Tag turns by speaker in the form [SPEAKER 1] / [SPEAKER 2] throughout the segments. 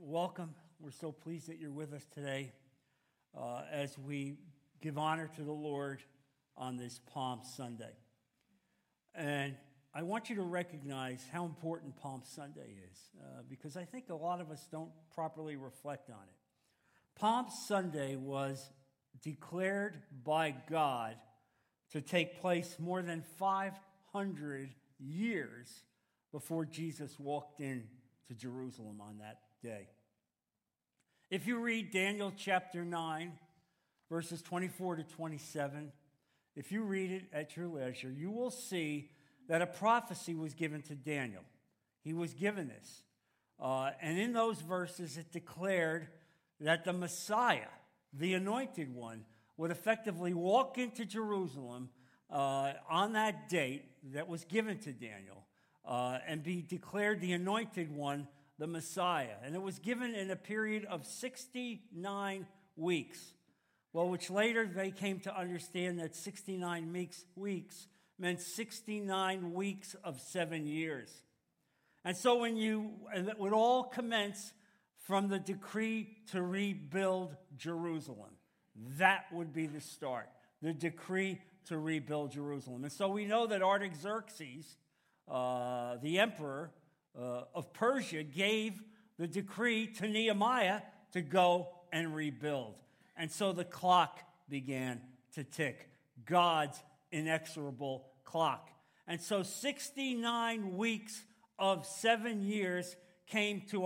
[SPEAKER 1] welcome. We're so pleased that you're with us today as we give honor to the Lord on this Palm Sunday. And I want you to recognize how important Palm Sunday is because I think a lot of us don't properly reflect on it. Palm Sunday was declared by God to take place more than 500 years before Jesus walked in to Jerusalem on that day. If you read Daniel chapter 9, verses 24 to 27, if you read it at your leisure, you will see that a prophecy was given to Daniel. He was given this. And in those verses, it declared that the Messiah, the anointed one, would effectively walk into Jerusalem on that date that was given to Daniel and be declared the anointed one, the Messiah. And it was given in a period of 69 weeks. Well, which later they came to understand that 69 weeks meant 69 weeks of 7 years. And so it would all commence from the decree to rebuild Jerusalem. That would be the start, the decree to rebuild Jerusalem. And so we know that Artaxerxes, the emperor of Persia, gave the decree to Nehemiah to go and rebuild. And so the clock began to tick, God's inexorable clock. And so 69 weeks of 7 years came to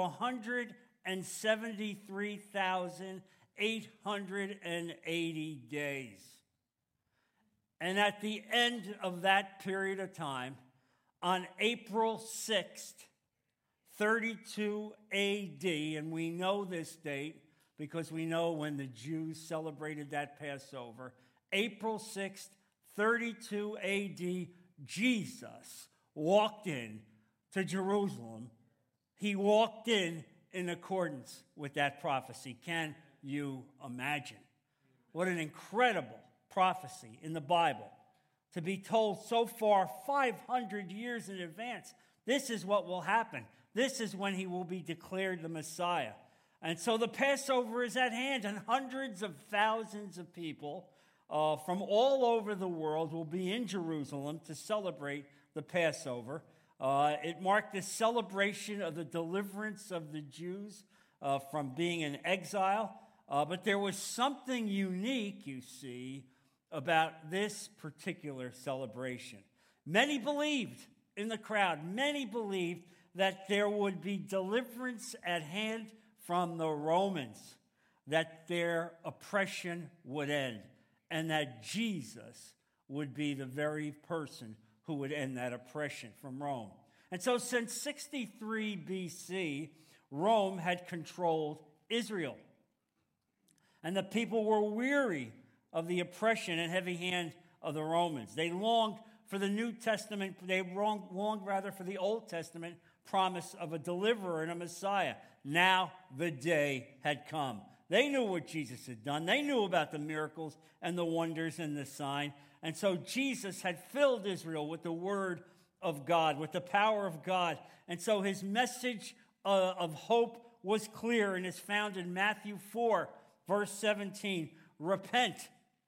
[SPEAKER 1] 173,880 days. And at the end of that period of time, on April 6th, 32 AD, and we know this date because we know when the Jews celebrated that Passover, April 6th, 32 AD, Jesus walked in to Jerusalem. He walked in accordance with that prophecy. Can you imagine? What an incredible prophecy in the Bible to be told so far 500 years in advance. This is what will happen. This is when he will be declared the Messiah. And so the Passover is at hand, and hundreds of thousands of people from all over the world will be in Jerusalem to celebrate the Passover. It marked the celebration of the deliverance of the Jews from being in exile. But there was something unique, you see, about this particular celebration. Many believed in the crowd, many believed that there would be deliverance at hand from the Romans, that their oppression would end, and that Jesus would be the very person who would end that oppression from Rome. And so since 63 BC, Rome had controlled Israel. And the people were weary of the oppression and heavy hand of the Romans. They longed for the New Testament, they longed rather for the Old Testament promise of a deliverer and a Messiah. Now the day had come. They knew what Jesus had done. They knew about the miracles and the wonders and the sign. And so Jesus had filled Israel with the word of God, with the power of God. And so his message of hope was clear and is found in Matthew 4, verse 17. Repent,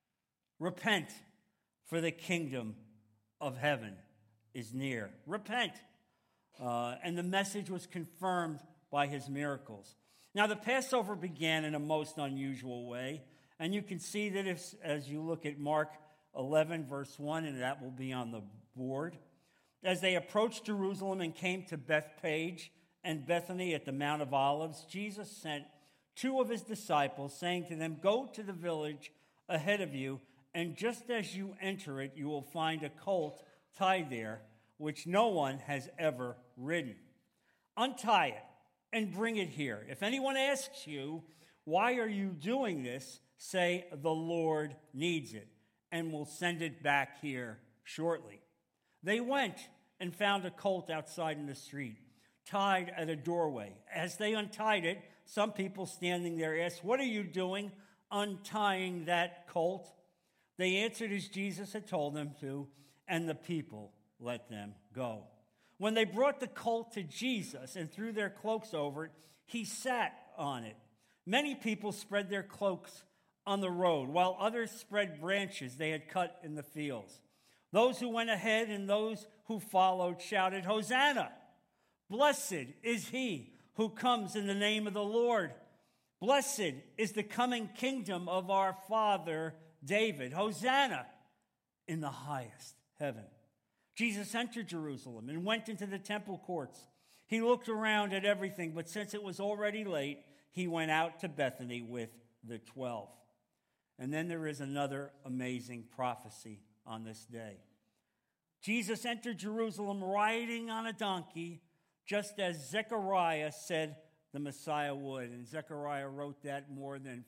[SPEAKER 1] for the kingdom of heaven is near. Repent. And the message was confirmed by his miracles. Now, the Passover began in a most unusual way. And you can see that as you look at Mark 11, verse 1, and that will be on the board. As they approached Jerusalem and came to Bethphage and Bethany at the Mount of Olives, Jesus sent two of his disciples, saying to them, "Go to the village ahead of you, and just as you enter it, you will find a colt tied there, which no one has ever ridden. Untie it and bring it here. If anyone asks you, 'Why are you doing this?' say, 'The Lord needs it, and will send it back here shortly.' They went and found a colt outside in the street, tied at a doorway. As they untied it, some people standing there asked, 'What are you doing untying that colt?' They answered as Jesus had told them to, and the people let them go. When they brought the colt to Jesus and threw their cloaks over it, He sat on it. Many people spread their cloaks on the road, while others spread branches they had cut in the fields. Those who went ahead and those who followed shouted, "Hosanna! Blessed is he who comes in the name of the Lord. Blessed is the coming kingdom of our father David. Hosanna in the highest heaven." Jesus entered Jerusalem and went into the temple courts. He looked around at everything, but since it was already late, he went out to Bethany with the 12. And then there is another amazing prophecy on this day. Jesus entered Jerusalem riding on a donkey, just as Zechariah said the Messiah would. And Zechariah wrote that more than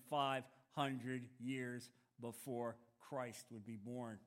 [SPEAKER 1] 500 years before Christ would be born.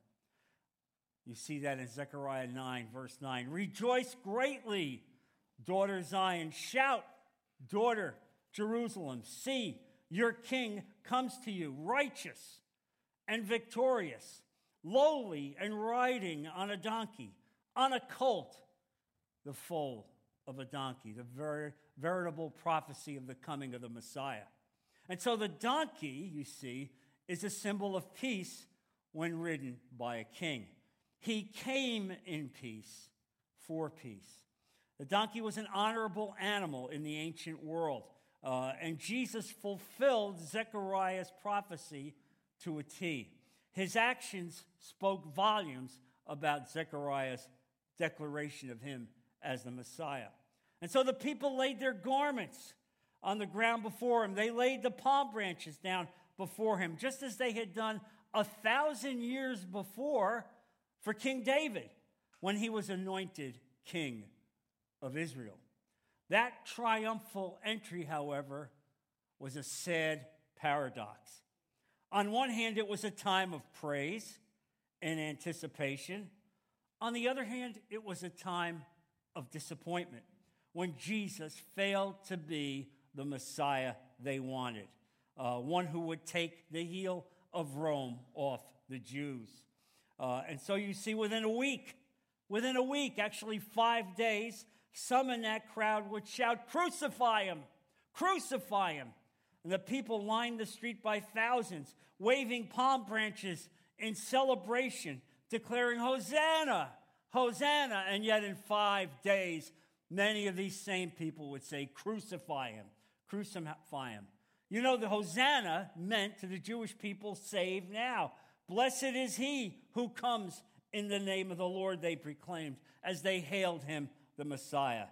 [SPEAKER 1] You see that in Zechariah 9, verse 9. "Rejoice greatly, daughter Zion. Shout, daughter Jerusalem. See, your king comes to you, righteous and victorious, lowly and riding on a donkey, on a colt, the foal of a donkey," the veritable prophecy of the coming of the Messiah. And so the donkey, you see, is a symbol of peace when ridden by a king. He came in peace for peace. The donkey was an honorable animal in the ancient world, and Jesus fulfilled Zechariah's prophecy to a T. His actions spoke volumes about Zechariah's declaration of him as the Messiah. And so the people laid their garments on the ground before him. They laid the palm branches down before him, just as they had done 1,000 years before for King David when he was anointed king of Israel. That triumphal entry, however, was a sad paradox. On one hand, it was a time of praise and anticipation. On the other hand, it was a time of disappointment when Jesus failed to be the Messiah they wanted, one who would take the heel of Rome off the Jews. And so you see, within a week, actually 5 days, some in that crowd would shout, "Crucify him! Crucify him!" And the people lined the street by thousands, waving palm branches in celebration, declaring, "Hosanna! Hosanna!" And yet in 5 days, many of these same people would say, "Crucify him! Crucify him!" You know, the Hosanna meant to the Jewish people, "Save now." "Blessed is he who comes in the name of the Lord," they proclaimed as they hailed him the Messiah.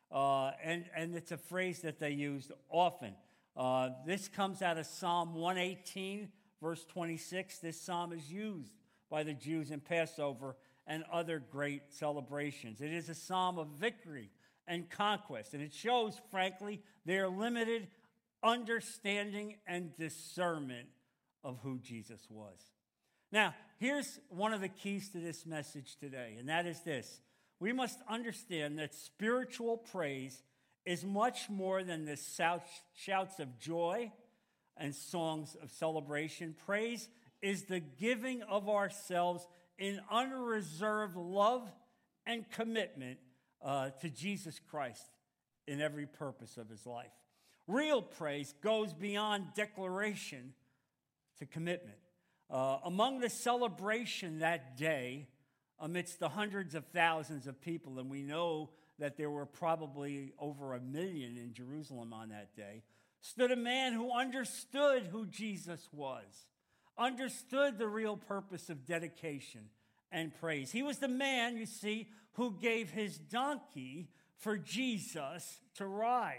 [SPEAKER 1] And it's a phrase that they used often. This comes out of Psalm 118, verse 26. This psalm is used by the Jews in Passover and other great celebrations. It is a psalm of victory and conquest, and it shows, frankly, their limited understanding and discernment of who Jesus was. Now, here's one of the keys to this message today, and that is this. We must understand that spiritual praise is much more than the shouts of joy and songs of celebration. Praise is the giving of ourselves in unreserved love and commitment to Jesus Christ in every purpose of his life. Real praise goes beyond declaration to commitment. Among the celebration that day, amidst the hundreds of thousands of people, and we know that there were probably over 1 million in Jerusalem on that day, stood a man who understood who Jesus was, understood the real purpose of dedication and praise. He was the man, you see, who gave his donkey for Jesus to ride.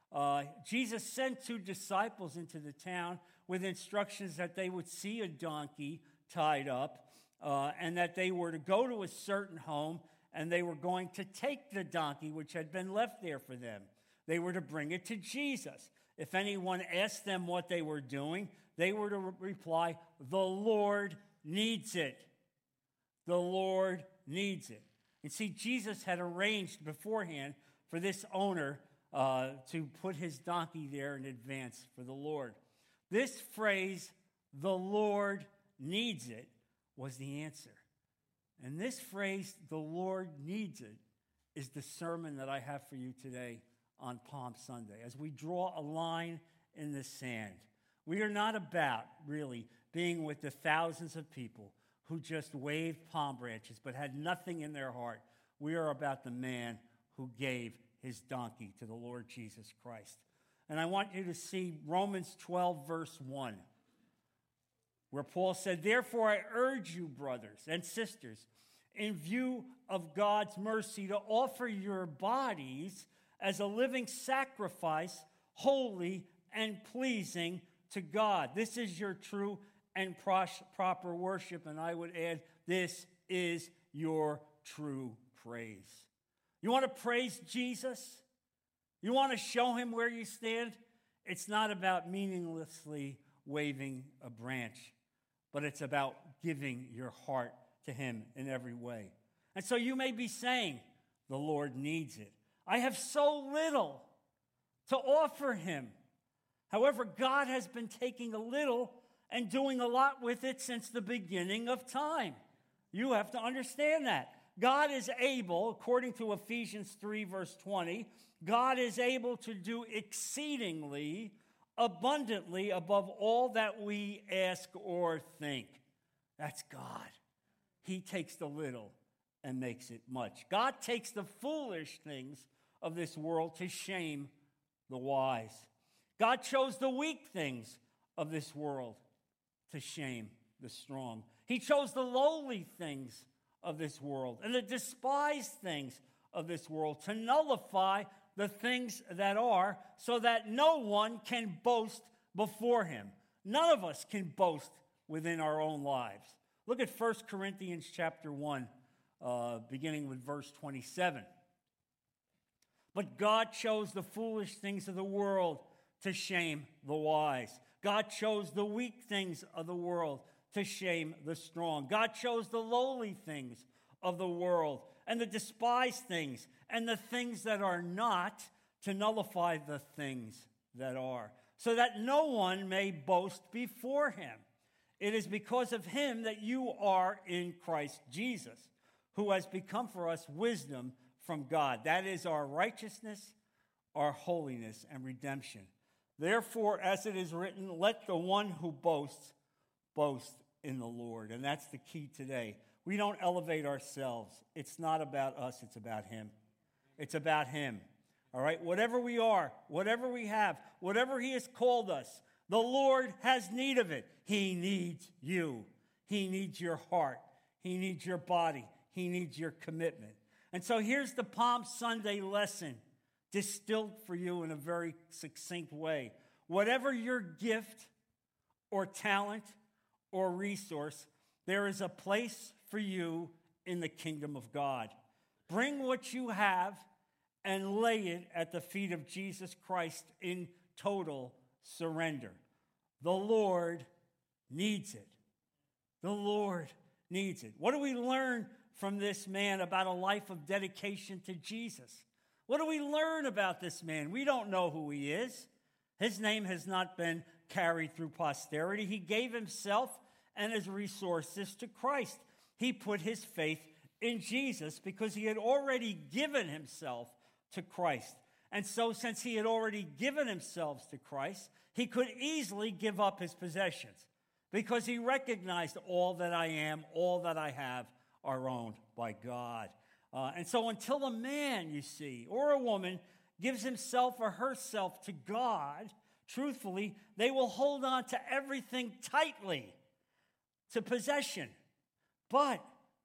[SPEAKER 1] Jesus sent 2 disciples into the town with instructions that they would see a donkey tied up and that they were to go to a certain home and they were going to take the donkey which had been left there for them. They were to bring it to Jesus. If anyone asked them what they were doing, they were to reply, "The Lord needs it. The Lord needs it." And see, Jesus had arranged beforehand for this owner to put his donkey there in advance for the Lord. This phrase, "the Lord needs it," was the answer. And this phrase, "the Lord needs it," is the sermon that I have for you today on Palm Sunday, as we draw a line in the sand. We are not about, really, being with the thousands of people who just waved palm branches but had nothing in their heart. We are about the man who gave his donkey to the Lord Jesus Christ. And I want you to see Romans 12, verse 1, where Paul said, "Therefore I urge you, brothers and sisters, in view of God's mercy, to offer your bodies as a living sacrifice, holy and pleasing to God. This is your true and proper worship." And I would add, this is your true praise. You want to praise Jesus? You want to show him where you stand? It's not about meaninglessly waving a branch, but it's about giving your heart to him in every way. And so you may be saying, the Lord needs it. I have so little to offer him. However, God has been taking a little and doing a lot with it since the beginning of time. You have to understand that. God is able, according to Ephesians 3, verse 20, God is able to do exceedingly abundantly above all that we ask or think. That's God. He takes the little and makes it much. God takes the foolish things of this world to shame the wise. God chose the weak things of this world to shame the strong. He chose the lowly things of this world and the despised things of this world to nullify the things that are, so that no one can boast before him. None of us can boast within our own lives. Look at 1 Corinthians chapter 1, beginning with verse 27. But God chose the foolish things of the world to shame the wise. God chose the weak things of the world to shame the strong. God chose the lowly things of the world and the despised things and the things that are not, to nullify the things that are, so that no one may boast before him. It is because of him that you are in Christ Jesus, who has become for us wisdom from God. That is our righteousness, our holiness, and redemption. Therefore, as it is written, let the one who boasts, boast in the Lord. And that's the key today. We don't elevate ourselves. It's not about us, it's about him. It's about him. All right? Whatever we are, whatever we have, whatever he has called us, the Lord has need of it. He needs you. He needs your heart. He needs your body. He needs your commitment. And so here's the Palm Sunday lesson distilled for you in a very succinct way. Whatever your gift or talent or resource, there is a place for you in the kingdom of God. Bring what you have and lay it at the feet of Jesus Christ in total surrender. The Lord needs it. The Lord needs it. What do we learn from this man about a life of dedication to Jesus? What do we learn about this man? We don't know who he is. His name has not been carried through posterity. He gave himself and his resources to Christ. He put his faith in Jesus because he had already given himself to Christ. And so since he had already given himself to Christ, he could easily give up his possessions because he recognized all that I am, all that I have are owned by God. And so until a man, you see, or a woman gives himself or herself to God, truthfully, they will hold on to everything tightly, to possession. But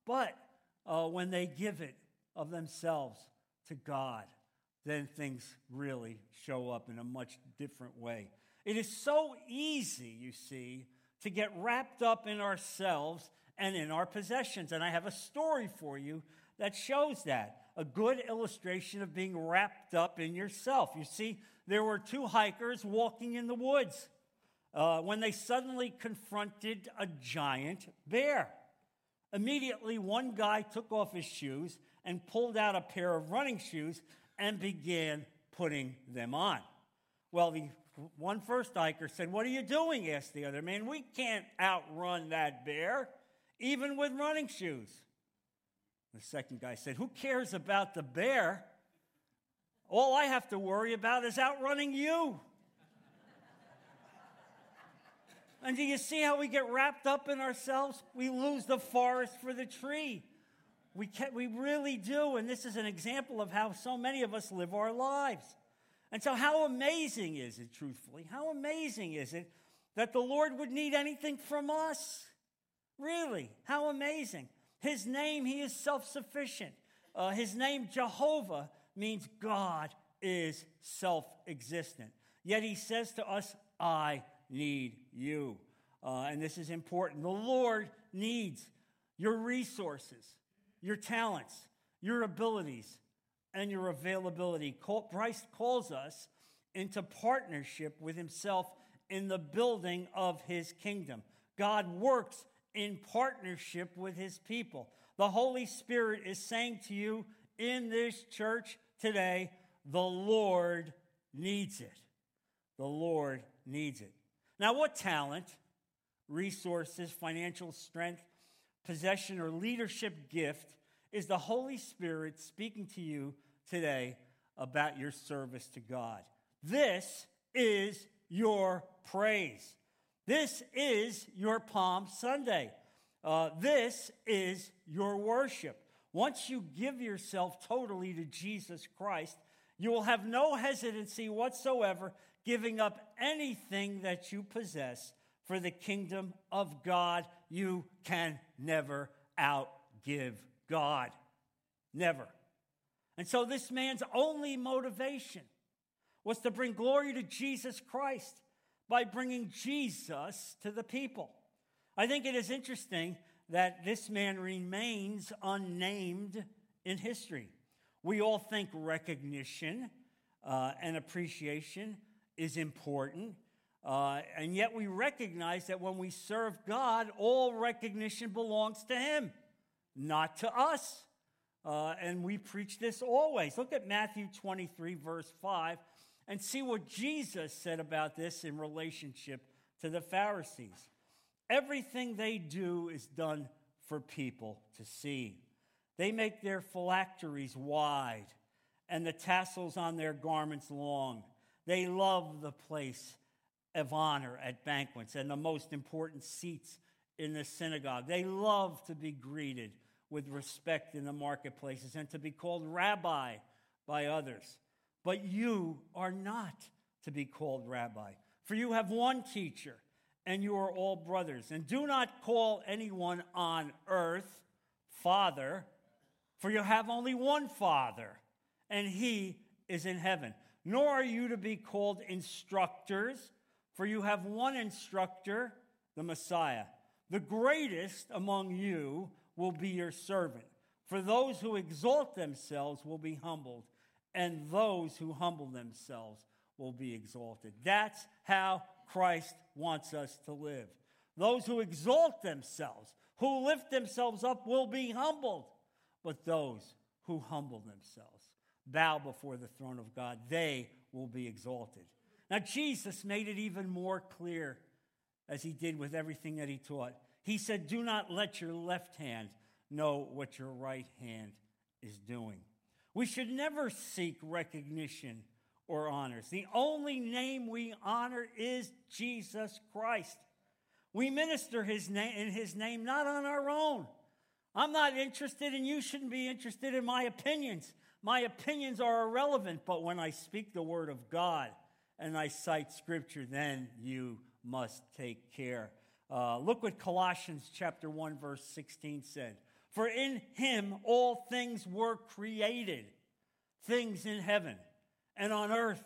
[SPEAKER 1] when they give it of themselves to God, then things really show up in a much different way. It is so easy, you see, to get wrapped up in ourselves and in our possessions. And I have a story for you that shows that. A good illustration of being wrapped up in yourself. You see, there were two hikers walking in the woods when they suddenly confronted a giant bear. Immediately, one guy took off his shoes and pulled out a pair of running shoes and began putting them on. Well, the first hiker said, "What are you doing?" asked the other man. "We can't outrun that bear, even with running shoes." The second guy said, "Who cares about the bear? All I have to worry about is outrunning you. And do you see how we get wrapped up in ourselves? We lose the forest for the tree. We really do, and this is an example of how so many of us live our lives. And so how amazing is it, truthfully? How amazing is it that the Lord would need anything from us? Really, how amazing. His name, he is self-sufficient. His name, Jehovah, means God is self-existent. Yet he says to us, I need you. And this is important. The Lord needs your resources, your talents, your abilities, and your availability. Christ calls us into partnership with himself in the building of his kingdom. God works in partnership with his people. The Holy Spirit is saying to you in this church today, the Lord needs it. The Lord needs it. Now, what talent, resources, financial strength, possession, or leadership gift is the Holy Spirit speaking to you today about your service to God? This is your praise. This is your Palm Sunday. This is your worship. Once you give yourself totally to Jesus Christ, you will have no hesitancy whatsoever giving up anything that you possess for the kingdom of God. You can never outgive God. Never. And so this man's only motivation was to bring glory to Jesus Christ by bringing Jesus to the people. I think it is interesting that this man remains unnamed in history. We all think recognition and appreciation is important, and yet we recognize that when we serve God, all recognition belongs to him, not to us. And we preach this always. Look at Matthew 23, verse 5, and see what Jesus said about this in relationship to the Pharisees. Everything they do is done for people to see. They make their phylacteries wide and the tassels on their garments long. They love the place of honor at banquets and the most important seats in the synagogue. They love to be greeted with respect in the marketplaces and to be called rabbi by others. But you are not to be called rabbi, for you have one teacher, and you are all brothers. And do not call anyone on earth Father, for you have only one Father, and he is in heaven. Nor are you to be called instructors, for you have one instructor, the Messiah. The greatest among you will be your servant. For those who exalt themselves will be humbled, and those who humble themselves will be exalted. That's how Christ wants us to live. Those who exalt themselves, who lift themselves up, will be humbled. But those who humble themselves, bow before the throne of God, they will be exalted. Now, Jesus made it even more clear, as he did with everything that he taught. He said, do not let your left hand know what your right hand is doing. We should never seek recognition or honors. The only name we honor is Jesus Christ. We minister in his name, not on our own. I'm not interested, and you shouldn't be interested in my opinions. My opinions are irrelevant, but when I speak the word of God and I cite scripture, then you must take care. Look what Colossians chapter 1, verse 16 said. For in him all things were created, things in heaven and on earth,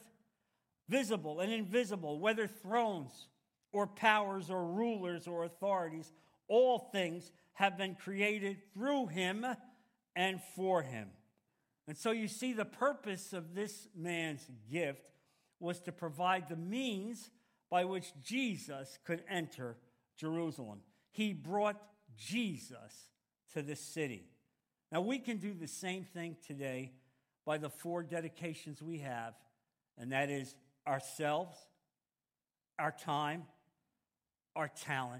[SPEAKER 1] visible and invisible, whether thrones or powers or rulers or authorities, all things have been created through him and for him. And so you see, the purpose of this man's gift was to provide the means by which Jesus could enter Jerusalem. He brought Jesus to the city. Now, we can do the same thing today by the 4 dedications we have, and that is ourselves, our time, our talent,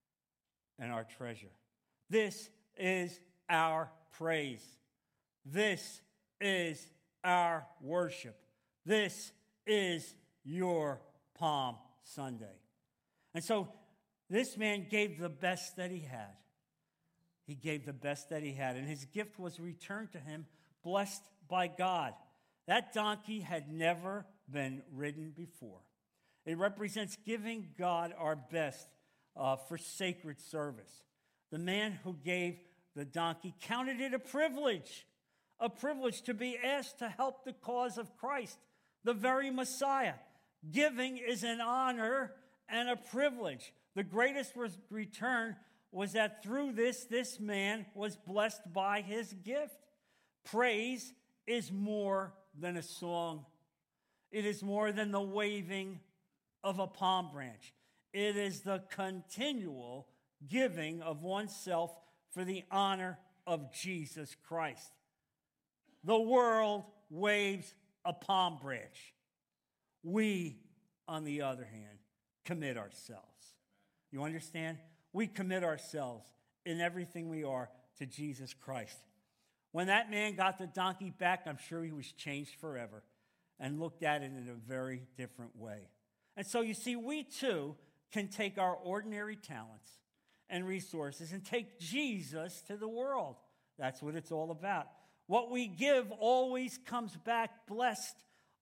[SPEAKER 1] and our treasure. This is our praise. This is our worship. This is your Palm Sunday. And so this man gave the best that he had. He gave the best that he had, and his gift was returned to him, blessed by God. That donkey had never been ridden before. It represents giving God our best for sacred service. The man who gave the donkey counted it a privilege to be asked to help the cause of Christ, the very Messiah. Giving is an honor and a privilege. The greatest return was that through this man was blessed by his gift. Praise is more than a song. It is more than the waving of a palm branch. It is the continual giving of oneself for the honor of Jesus Christ. The world waves a palm branch. We, on the other hand, commit ourselves. You understand? We commit ourselves in everything we are to Jesus Christ. When that man got the donkey back, I'm sure he was changed forever and looked at it in a very different way. And so you see, we too can take our ordinary talents and resources and take Jesus to the world. That's what it's all about. What we give always comes back blessed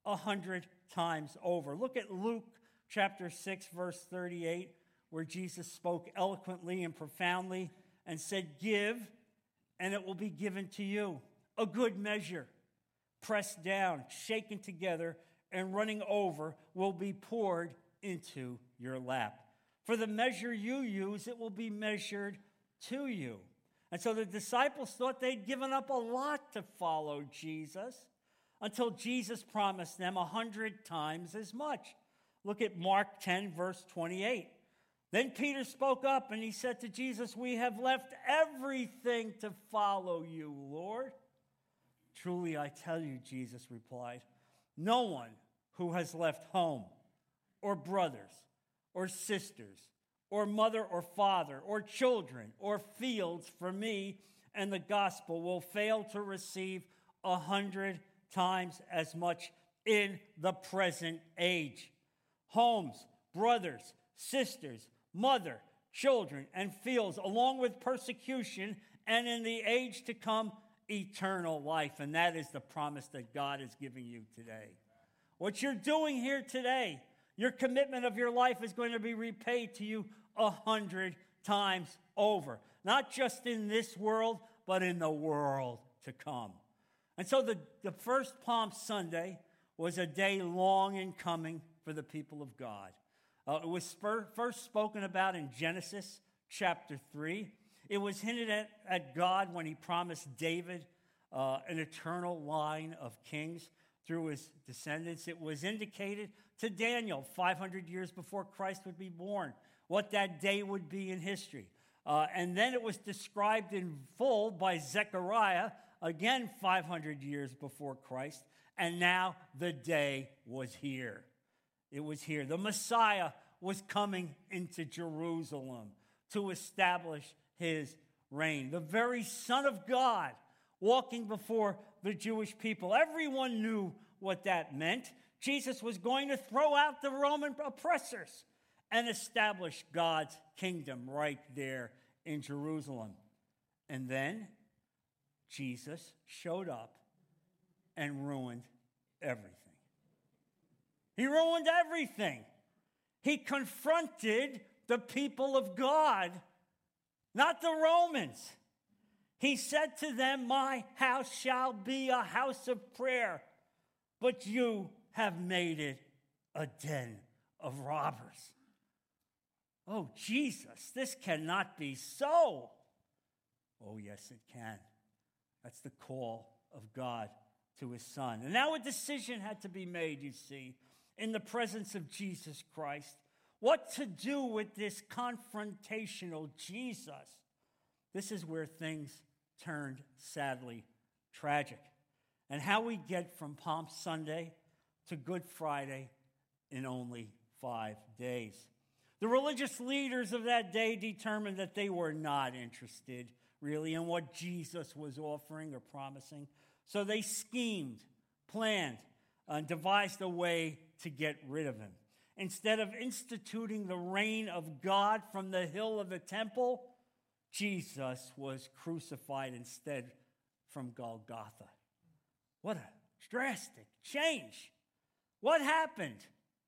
[SPEAKER 1] 100 times over. Look at Luke chapter 6, verse 38, where Jesus spoke eloquently and profoundly and said, "Give, and it will be given to you. A good measure, pressed down, shaken together, and running over will be poured into your lap. For the measure you use, it will be measured to you." And so the disciples thought they'd given up a lot to follow Jesus until Jesus promised them 100 times as much. Look at Mark 10, verse 28. Then Peter spoke up and he said to Jesus, "We have left everything to follow you, Lord." "Truly, I tell you," Jesus replied, "no one who has left home or brothers or sisters or mother or father or children or fields for me and the gospel will fail to receive 100 times as much in the present age. Homes, brothers, sisters, mother, children, and fields, along with persecution, and in the age to come, eternal life." And that is the promise that God is giving you today. What you're doing here today, your commitment of your life is going to be repaid to you 100 times over. Not just in this world, but in the world to come. And so the first Palm Sunday was a day long in coming for the people of God. It was first spoken about in Genesis chapter 3. It was hinted at God when he promised David an eternal line of kings through his descendants. It was indicated to Daniel 500 years before Christ would be born, what that day would be in history. And then it was described in full by Zechariah, again 500 years before Christ. And now the day was here. It was here. The Messiah was coming into Jerusalem to establish his reign. The very Son of God walking before the Jewish people. Everyone knew what that meant. Jesus was going to throw out the Roman oppressors and establish God's kingdom right there in Jerusalem. And then Jesus showed up and ruined everything. He ruined everything. He confronted the people of God, not the Romans. He said to them, "My house shall be a house of prayer, but you have made it a den of robbers." Oh, Jesus, this cannot be so. Oh, yes, it can. That's the call of God to his Son. And now a decision had to be made, you see, in the presence of Jesus Christ. What to do with this confrontational Jesus? This is where things turned sadly tragic. And how we get from Palm Sunday to Good Friday in only 5 days. The religious leaders of that day determined that they were not interested, really, in what Jesus was offering or promising. So they schemed planned and devised a way to get rid of him. Instead of instituting the reign of God from the hill of the temple, Jesus was crucified instead from Golgotha. What a drastic change. What happened?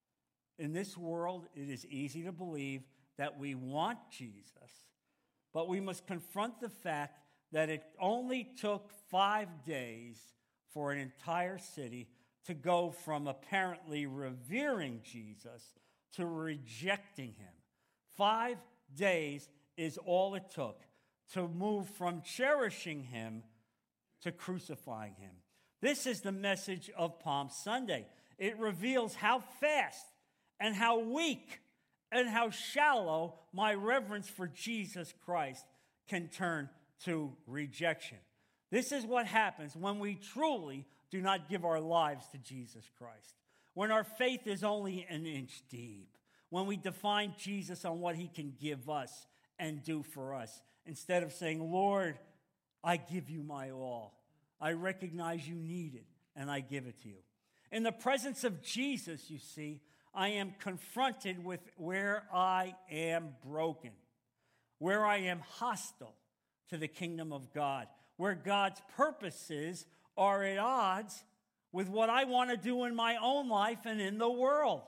[SPEAKER 1] In this world, it is easy to believe that we want Jesus, but we must confront the fact that it only took 5 days for an entire city to go from apparently revering Jesus to rejecting him. 5 days is all it took to move from cherishing him to crucifying him. This is the message of Palm Sunday. It reveals how fast and how weak and how shallow my reverence for Jesus Christ can turn to rejection. This is what happens when we truly do not give our lives to Jesus Christ, when our faith is only an inch deep, when we define Jesus on what he can give us and do for us, instead of saying, Lord, I give you my all. I recognize you need it, and I give it to you. In the presence of Jesus, you see, I am confronted with where I am broken, where I am hostile to the kingdom of God, where God's purposes are at odds with what I want to do in my own life and in the world.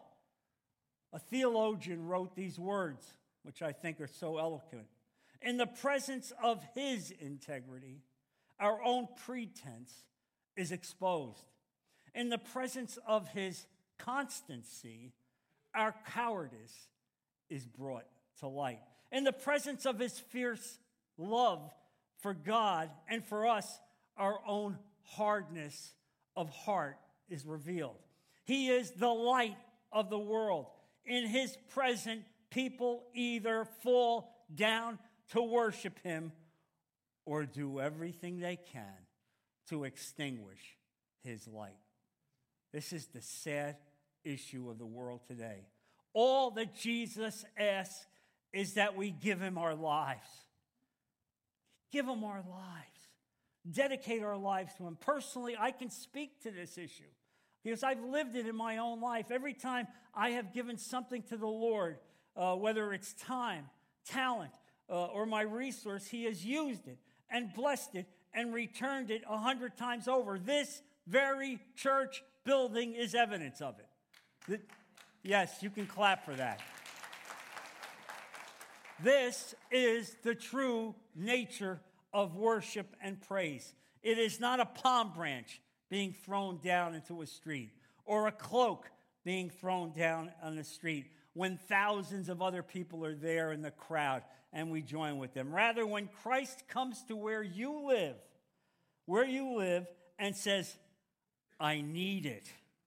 [SPEAKER 1] A theologian wrote these words, which I think are so eloquent. In the presence of his integrity, our own pretense is exposed. In the presence of his constancy, our cowardice is brought to light. In the presence of his fierce love for God and for us, our own hardness of heart is revealed. He is the light of the world. In his presence, people either fall down to worship him or do everything they can to extinguish his light. This is the sad issue of the world today. All that Jesus asks is that we give him our lives. Give him our lives. Dedicate our lives to him. Personally, I can speak to this issue because I've lived it in my own life. Every time I have given something to the Lord, whether it's time, talent, or my resource, he has used it and blessed it and returned it 100 times over. This very church building is evidence of it. Yes, you can clap for that. This is the true nature of worship and praise. It is not a palm branch being thrown down into a street or a cloak being thrown down on the street when thousands of other people are there in the crowd and we join with them. Rather, when Christ comes to where you live and says, I need it.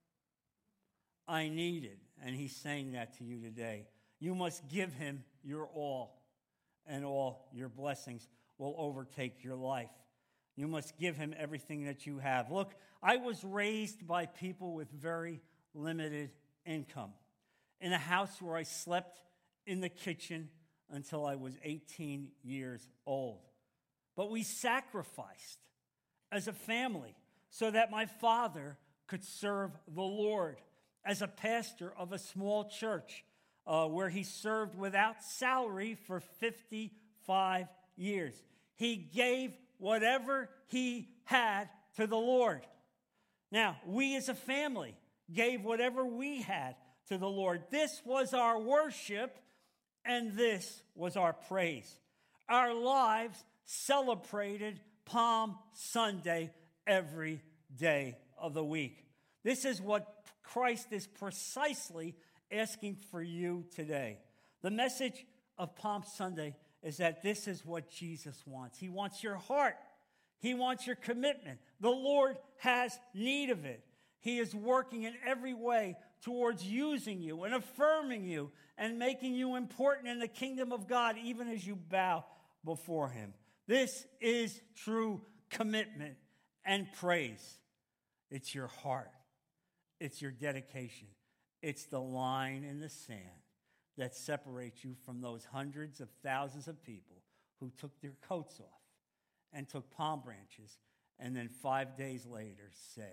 [SPEAKER 1] I need it. And he's saying that to you today. You must give him your all, and all your blessings will overtake your life. You must give him everything that you have. Look, I was raised by people with very limited income in a house where I slept in the kitchen until I was 18 years old. But we sacrificed as a family so that my father could serve the Lord as a pastor of a small church where he served without salary for 55 years. He gave whatever he had to the Lord. Now, we as a family gave whatever we had to the Lord. This was our worship, and this was our praise. Our lives celebrated Palm Sunday every day of the week. This is what Christ is precisely asking for you today. The message of Palm Sunday is that this is what Jesus wants. He wants your heart. He wants your commitment. The Lord has need of it. He is working in every way towards using you and affirming you and making you important in the kingdom of God, even as you bow before him. This is true commitment and praise. It's your heart. It's your dedication. It's the line in the sand that separates you from those hundreds of thousands of people who took their coats off and took palm branches and then 5 days later said,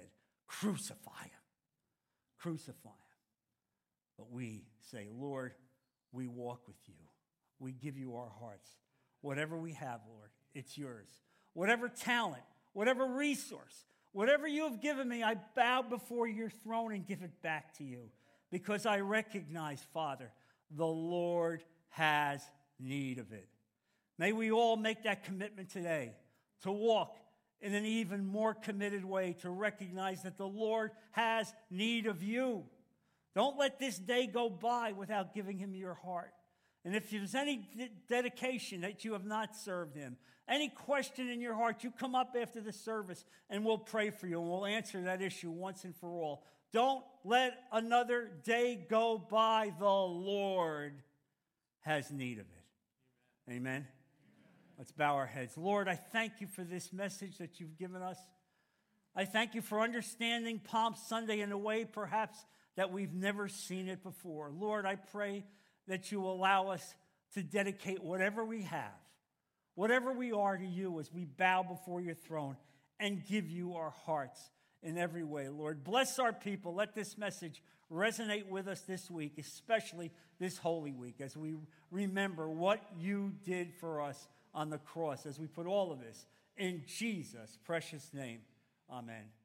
[SPEAKER 1] crucify him. Crucify him. But we say, Lord, we walk with you. We give you our hearts. Whatever we have, Lord, it's yours. Whatever talent, whatever resource, whatever you have given me, I bow before your throne and give it back to you because I recognize, Father, the Lord has need of it. May we all make that commitment today to walk in an even more committed way, to recognize that the Lord has need of you. Don't let this day go by without giving him your heart. And if there's any dedication that you have not served him, any question in your heart, you come up after the service and we'll pray for you and we'll answer that issue once and for all. Don't let another day go by. The Lord has need of it. Amen. Amen. Let's bow our heads. Lord, I thank you for this message that you've given us. I thank you for understanding Palm Sunday in a way perhaps that we've never seen it before. Lord, I pray that you allow us to dedicate whatever we have, whatever we are to you as we bow before your throne and give you our hearts in every way. Lord, bless our people. Let this message resonate with us this week, especially this Holy Week, as we remember what you did for us on the cross, as we put all of this in Jesus' precious name. Amen.